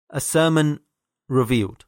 a sermon revealed.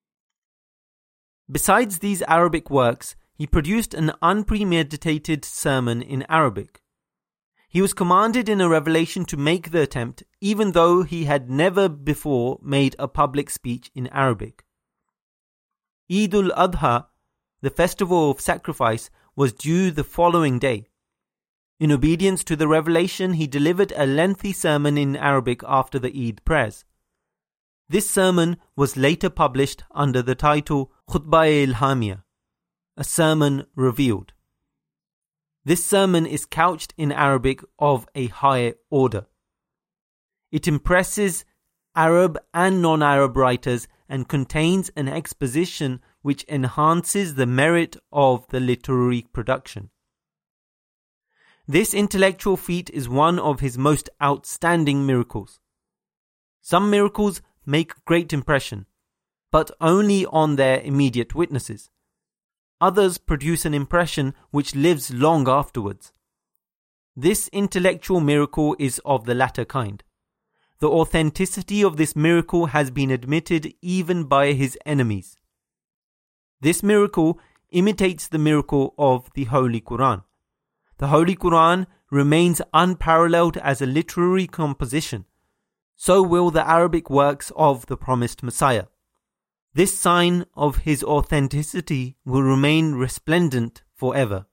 Besides these Arabic works, he produced an unpremeditated sermon in Arabic. He was commanded in a revelation to make the attempt, even though he had never before made a public speech in Arabic. Eid al-Adha, the festival of sacrifice, was due the following day. In obedience to the revelation, he delivered a lengthy sermon in Arabic after the Eid prayers. This sermon was later published under the title Khutbah Ilhamiyah, a sermon revealed. This sermon is couched in Arabic of a high order. It impresses Arab and non-Arab writers and contains an exposition which enhances the merit of the literary production. This intellectual feat is one of his most outstanding miracles. Some miracles make great impression, but only on their immediate witnesses. Others produce an impression which lives long afterwards. This intellectual miracle is of the latter kind. The authenticity of this miracle has been admitted even by his enemies. This miracle imitates the miracle of the Holy Quran. The Holy Quran remains unparalleled as a literary composition. So will the Arabic works of the promised Messiah. This sign of his authenticity will remain resplendent forever.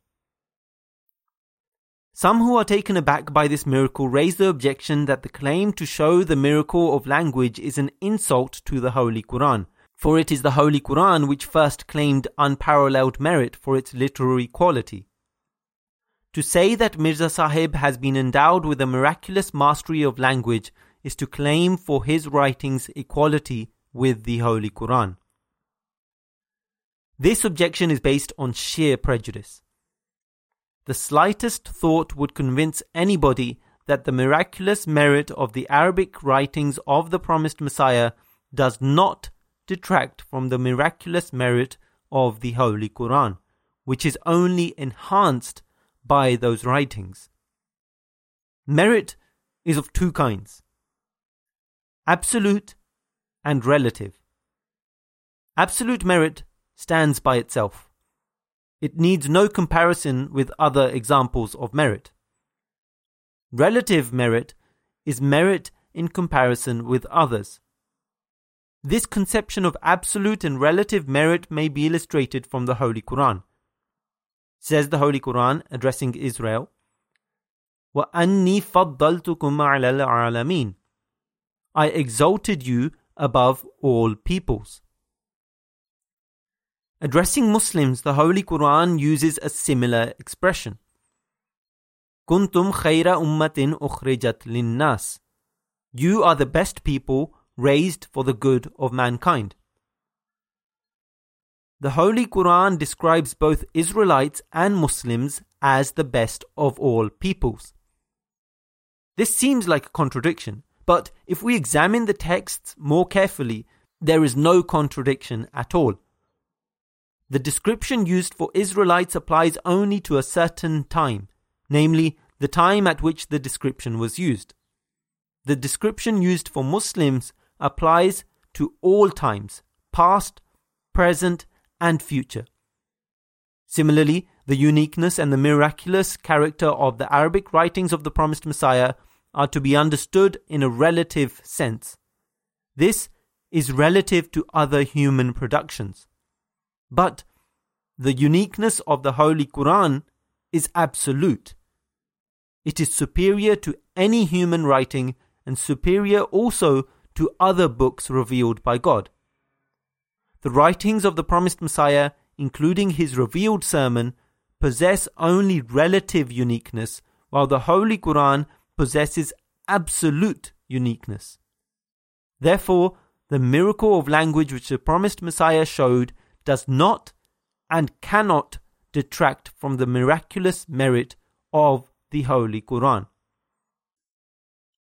Some who are taken aback by this miracle raise the objection that the claim to show the miracle of language is an insult to the Holy Quran, for it is the Holy Quran which first claimed unparalleled merit for its literary quality. To say that Mirza Sahib has been endowed with a miraculous mastery of language is to claim for his writings equality with the Holy Quran. This objection is based on sheer prejudice. The slightest thought would convince anybody that the miraculous merit of the Arabic writings of the promised Messiah does not detract from the miraculous merit of the Holy Quran, which is only enhanced by those writings. Merit is of two kinds: absolute and relative. Absolute merit stands by itself. It needs no comparison with other examples of merit. Relative merit is merit in comparison with others. This conception of absolute and relative merit may be illustrated from the Holy Quran. Says the Holy Quran, addressing Israel, وَأَنِّي فَضَّلْتُكُمْ عَلَى الْعَالَمِينَ, I exalted you above all peoples. Addressing Muslims, the Holy Quran uses a similar expression. كُنْتُمْ خَيْرَ أُمَّةٍ أُخْرِجَتْ لِلنَّاسِ, you are the best people raised for the good of mankind. The Holy Quran describes both Israelites and Muslims as the best of all peoples. This seems like a contradiction, but if we examine the texts more carefully, there is no contradiction at all. The description used for Israelites applies only to a certain time, namely the time at which the description was used. The description used for Muslims applies to all times, past, present, and future. Similarly, the uniqueness and the miraculous character of the Arabic writings of the promised Messiah are to be understood in a relative sense. This is relative to other human productions. But the uniqueness of the Holy Quran is absolute. It is superior to any human writing and superior also to other books revealed by God. The writings of the promised Messiah, including his revealed sermon, possess only relative uniqueness, while the Holy Quran possesses absolute uniqueness. Therefore, the miracle of language which the promised Messiah showed does not and cannot detract from the miraculous merit of the Holy Quran.